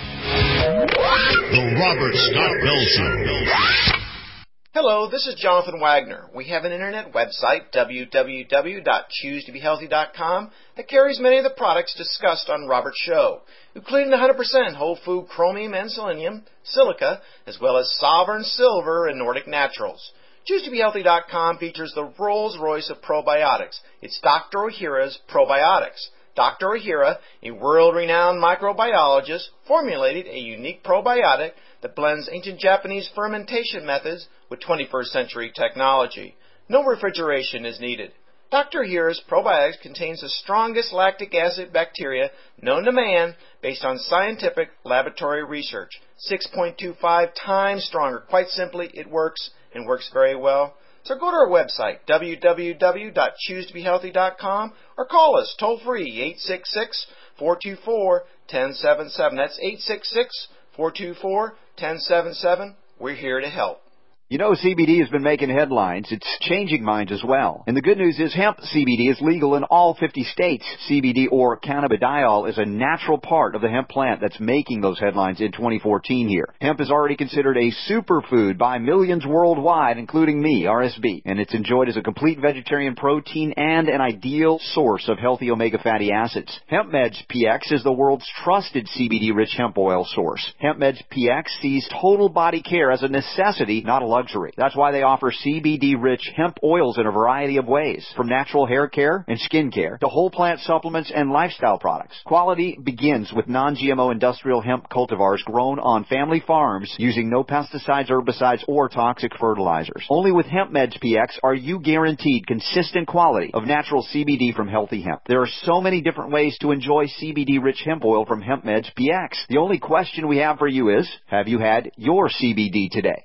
The Robert Scott Bell Show. Hello, this is Jonathan Wagner. We have an internet website, w w w dot choose to be healthy dot com, that carries many of the products discussed on Robert's show, including one hundred percent whole food chromium and selenium, silica, as well as Sovereign Silver and Nordic Naturals. choose to be healthy dot com features the Rolls-Royce of probiotics. It's Doctor Ohhira's Probiotics. Doctor Ohhira, a world-renowned microbiologist, formulated a unique probiotic that blends ancient Japanese fermentation methods with twenty-first century technology. No refrigeration is needed. Doctor Ohhira's Probiotics contains the strongest lactic acid bacteria known to man based on scientific laboratory research. six point two five times stronger. Quite simply, it works and works very well. So go to our website, w w w dot choose to be healthy dot com, or call us toll-free, eight six six, four two four, one zero seven seven. That's eight six six, four two four, one zero seven seven. We're here to help. You know, C B D has been making headlines. It's changing minds as well. And the good news is hemp C B D is legal in all fifty states. C B D, or cannabidiol, is a natural part of the hemp plant that's making those headlines in twenty fourteen here. Hemp is already considered a superfood by millions worldwide, including me, R S B. And it's enjoyed as a complete vegetarian protein and an ideal source of healthy omega fatty acids. HempMeds P X is the world's trusted C B D-rich hemp oil source. HempMeds P X sees total body care as a necessity, not a luxury. That's why they offer C B D-rich hemp oils in a variety of ways, from natural hair care and skin care to whole plant supplements and lifestyle products. Quality begins with non-G M O industrial hemp cultivars grown on family farms using no pesticides, herbicides, or toxic fertilizers. Only with HempMeds P X are you guaranteed consistent quality of natural C B D from healthy hemp. There are so many different ways to enjoy C B D-rich hemp oil from HempMeds P X. The only question we have for you is, have you had your C B D today?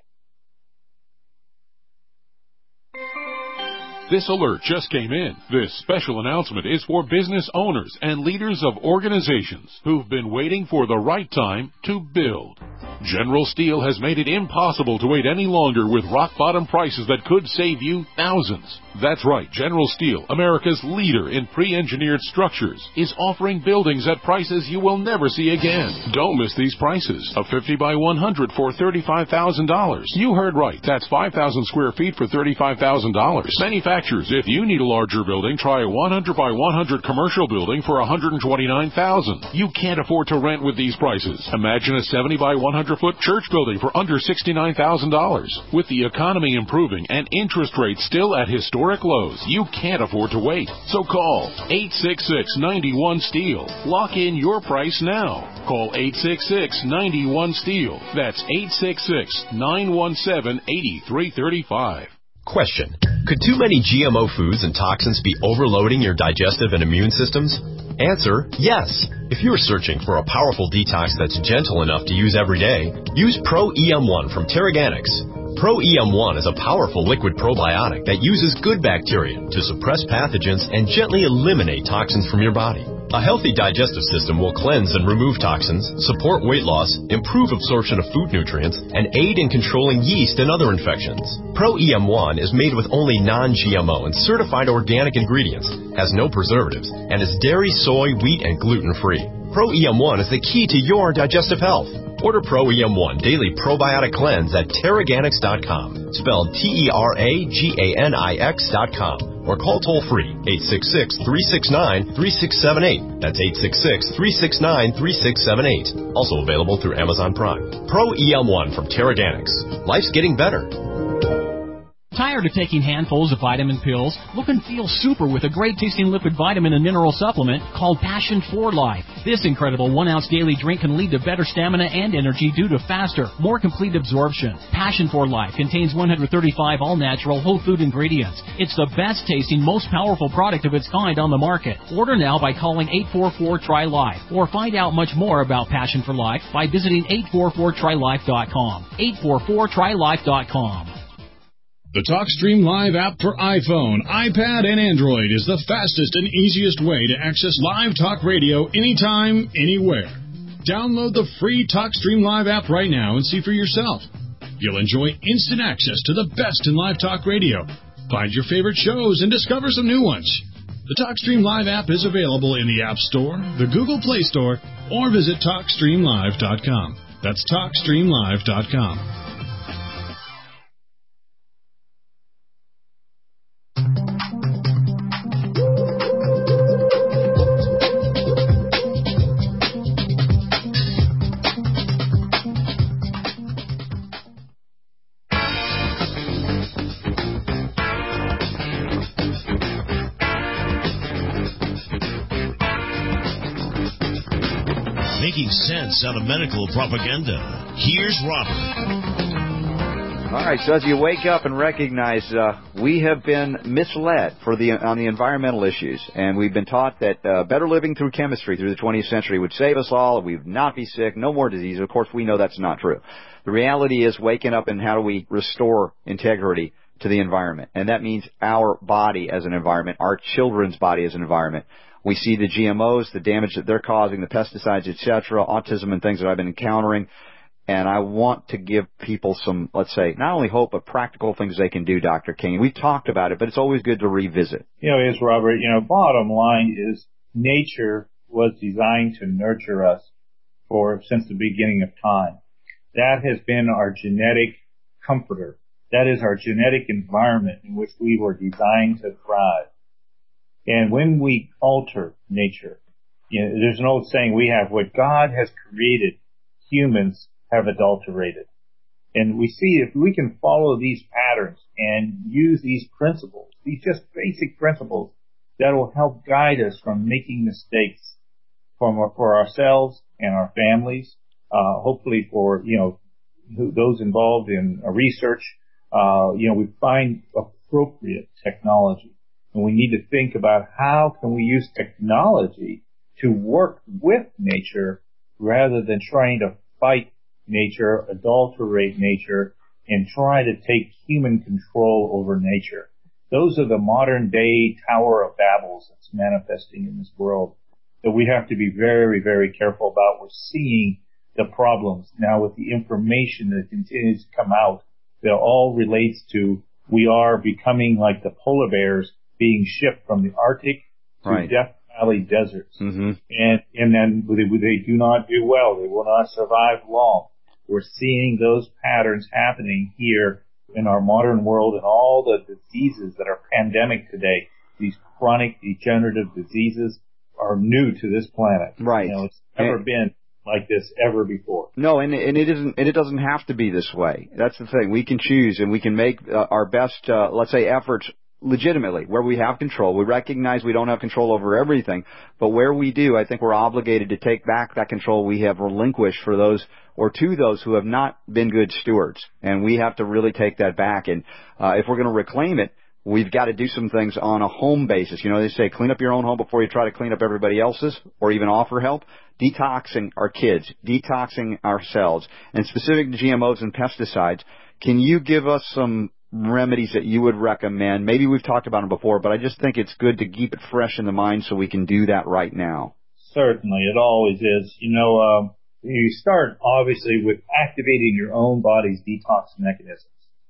This alert just came in. This special announcement is for business owners and leaders of organizations who've been waiting for the right time to build. General Steel has made it impossible to wait any longer with rock-bottom prices that could save you thousands. That's right, General Steel, America's leader in pre-engineered structures, is offering buildings at prices you will never see again. Don't miss these prices. A fifty by one hundred for thirty-five thousand dollars. You heard right. That's five thousand square feet for thirty-five thousand dollars. Manufacturers, if you need a larger building, try a one hundred by one hundred commercial building for one hundred twenty-nine thousand dollars. You can't afford to rent with these prices. Imagine a seventy by one hundred foot church building for under sixty-nine thousand dollars. With the economy improving and interest rates still at historic lows, you can't afford to wait. So call eight six six, nine one, STEEL. Lock in your price now. Call eight six six, nine one, STEEL. That's eight six six, nine one seven, eight three three five. Question. Could too many G M O foods and toxins be overloading your digestive and immune systems? Answer, yes. If you're searching for a powerful detox that's gentle enough to use every day, use Pro E M one from Terraganics. Pro E M one is a powerful liquid probiotic that uses good bacteria to suppress pathogens and gently eliminate toxins from your body. A healthy digestive system will cleanse and remove toxins, support weight loss, improve absorption of food nutrients, and aid in controlling yeast and other infections. Pro E M one is made with only non-G M O and certified organic ingredients, has no preservatives, and is dairy, soy, wheat, and gluten-free. Pro E M one is the key to your digestive health. Order Pro E M one Daily Probiotic Cleanse at Terraganics dot com, spelled T E R A G A N I X dot com, or call toll-free eight six six, three six nine, three six seven eight. That's eight six six, three six nine, three six seven eight. Also available through Amazon Prime. Pro E M one from Terraganics. Life's getting better. Tired of taking handfuls of vitamin pills? Look and feel super with a great-tasting liquid vitamin and mineral supplement called Passion for Life. This incredible one-ounce daily drink can lead to better stamina and energy due to faster, more complete absorption. Passion for Life contains one hundred thirty-five all-natural whole food ingredients. It's the best-tasting, most powerful product of its kind on the market. Order now by calling eight four four, T R Y, LIFE, or find out much more about Passion for Life by visiting eight four four, T R Y life dot com. eight four four, T R Y life dot com. The TalkStream Live app for iPhone, iPad, and Android is the fastest and easiest way to access live talk radio anytime, anywhere. Download the free TalkStream Live app right now and see for yourself. You'll enjoy instant access to the best in live talk radio. Find your favorite shows and discover some new ones. The TalkStream Live app is available in the App Store, the Google Play Store, or visit talk stream live dot com. That's talk stream live dot com. Making sense out of medical propaganda. Here's Robert. All right, so as you wake up and recognize uh, we have been misled for the on the environmental issues, and we've been taught that uh, better living through chemistry through the twentieth century would save us all, we would not be sick, no more disease. Of course, we know that's not true. The reality is waking up and how do we restore integrity to the environment, and that means our body as an environment, our children's body as an environment. We see the G M Os, the damage that they're causing, the pesticides, et cetera, autism and things that I've been encountering. And I want to give people some, let's say, not only hope, but practical things they can do, Doctor King. We've talked about it, but it's always good to revisit. You know, it is, Robert. You know, bottom line is nature was designed to nurture us for since the beginning of time. That has been our genetic comforter. That is our genetic environment in which we were designed to thrive. And when we alter nature, you know, there's an old saying we have, what God has created, humans have adulterated. And we see if we can follow these patterns and use these principles, these just basic principles, that will help guide us from making mistakes for, for ourselves and our families, uh, hopefully for, you know, those involved in research. Uh, you know, we find appropriate technology. And we need to think about how can we use technology to work with nature rather than trying to fight nature, adulterate nature, and try to take human control over nature. Those are the modern day Tower of Babels that's manifesting in this world that we have to be very, very careful about. We're seeing the problems now with the information that continues to come out that all relates to we are becoming like the polar bears being shipped from the Arctic to right. Death Valley deserts. Mm-hmm. And, and then they, they do not do well. They will not survive long. We're seeing those patterns happening here in our modern world, and all the diseases that are pandemic today, these chronic degenerative diseases, are new to this planet. Right. You know, it's never and, been like this ever before. No, and, and it isn't, and it doesn't have to be this way. That's the thing. We can choose, and we can make uh, our best, uh, let's say, efforts legitimately, where we have control. We recognize we don't have control over everything, but where we do, I think we're obligated to take back that control we have relinquished for those or to those who have not been good stewards. And we have to really take that back. And uh, if we're going to reclaim it, we've got to do some things on a home basis. You know, they say clean up your own home before you try to clean up everybody else's or even offer help. Detoxing our kids, detoxing ourselves, and specific to G M Os and pesticides, can you give us some remedies that you would recommend? Maybe we've talked about them before, but I just think it's good to keep it fresh in the mind so we can do that right now. Certainly, it always is. You know, um, you start obviously with activating your own body's detox mechanisms.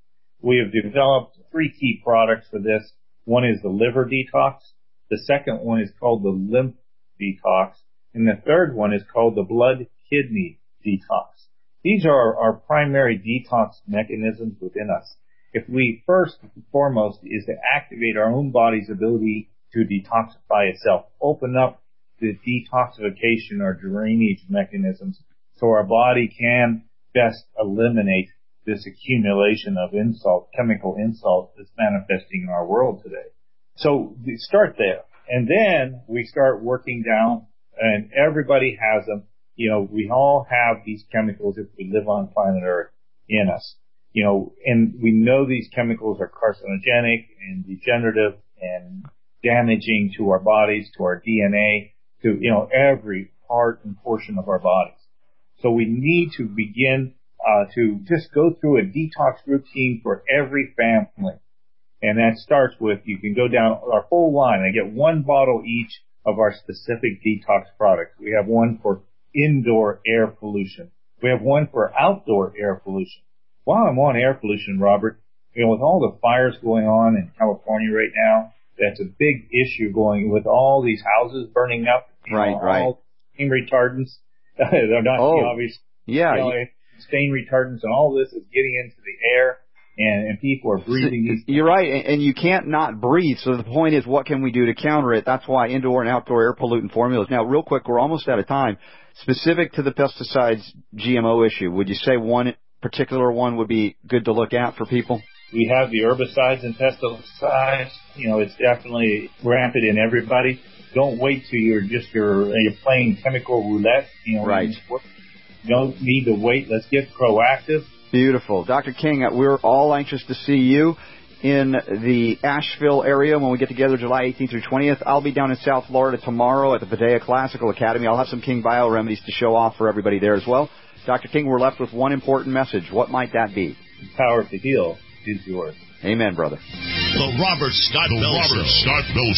We have developed three key products for this. One is the liver detox. The second one is called the lymph detox. And the third one is called the blood-kidney detox. These are our primary detox mechanisms within us. If we first and foremost is to activate our own body's ability to detoxify itself, open up the detoxification or drainage mechanisms so our body can best eliminate this accumulation of insult, chemical insult that's manifesting in our world today. So we start there. And then we start working down, and everybody has them. You know, we all have these chemicals if we live on planet Earth in us. You know, and we know these chemicals are carcinogenic and degenerative and damaging to our bodies, to our D N A, to, you know, every part and portion of our bodies. So we need to begin uh, to just go through a detox routine for every family. And that starts with, you can go down our whole line and get one bottle each of our specific detox products. We have one for indoor air pollution. We have one for outdoor air pollution. While I'm on air pollution, Robert, you know, with all the fires going on in California right now, that's a big issue going with all these houses burning up. Right, know, right. All stain retardants. They're not oh, the obvious. Yeah. You know, You, stain retardants and all this is getting into the air, and, and people are breathing these. You're right, and, and you can't not breathe. So the point is, what can we do to counter it? That's why indoor and outdoor air pollutant formulas. Now, real quick, we're almost out of time. Specific to the pesticides G M O issue, would you say one particular one would be good to look at for people? We have the herbicides and pesticides. You know, it's definitely rampant in everybody. Don't wait till you're just your you're playing chemical roulette. You know, right. You don't need to wait. Let's get proactive. Beautiful, Doctor King. We're all anxious to see you in the Asheville area when we get together July eighteenth through twentieth. I'll be down in South Florida tomorrow at the Padea Classical Academy. I'll have some King Bio remedies to show off for everybody there as well. Doctor King, we're left with one important message. What might that be? The power to heal is yours. Amen, brother. The Robert Scott the Bell Robert Show. Scott Bell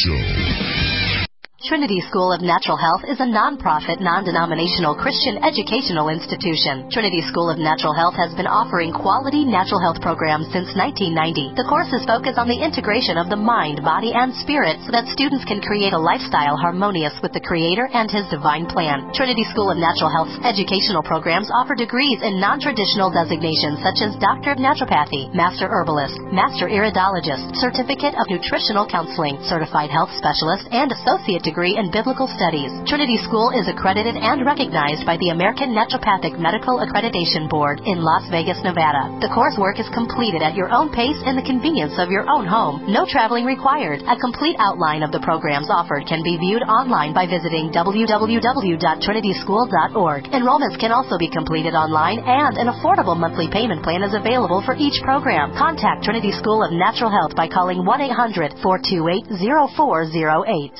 Show. Trinity School of Natural Health is a non-profit, non-denominational Christian educational institution. Trinity School of Natural Health has been offering quality natural health programs since nineteen ninety. The courses focus on the integration of the mind, body, and spirit so that students can create a lifestyle harmonious with the Creator and His divine plan. Trinity School of Natural Health's educational programs offer degrees in non-traditional designations such as Doctor of Naturopathy, Master Herbalist, Master Iridologist, Certificate of Nutritional Counseling, Certified Health Specialist, and Associate Degree in Biblical Studies. Trinity School is accredited and recognized by the American Naturopathic Medical Accreditation Board in Las Vegas, Nevada. The coursework is completed at your own pace in the convenience of your own home. No traveling required. A complete outline of the programs offered can be viewed online by visiting w w w dot trinity school dot org. Enrollments can also be completed online, and an affordable monthly payment plan is available for each program. Contact Trinity School of Natural Health by calling one eight hundred, four two eight, zero four zero eight.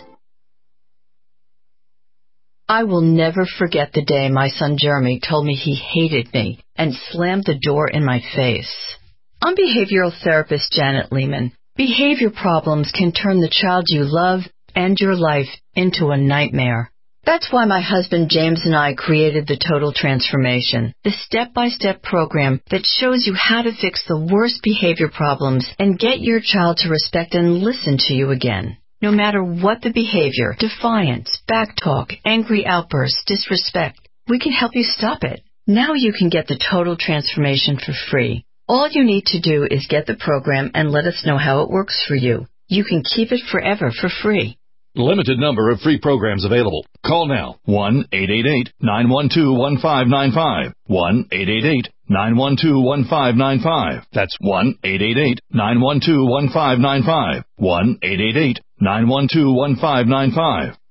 I will never forget the day my son Jeremy told me he hated me and slammed the door in my face. I'm behavioral therapist Janet Lehman. Behavior problems can turn the child you love and your life into a nightmare. That's why my husband James and I created the Total Transformation, the step-by-step program that shows you how to fix the worst behavior problems and get your child to respect and listen to you again. No matter what the behavior, defiance, backtalk, angry outbursts, disrespect, we can help you stop it. Now you can get the Total Transformation for free. All you need to do is get the program and let us know how it works for you. You can keep it forever for free. Limited number of free programs available. Call now. one eight eight eight, nine one two, one five nine five. one eight eight eight, nine one two, one five nine five. That's one eight eight eight, nine one two, one five nine five. one eight eight eight, nine one two, one five nine five.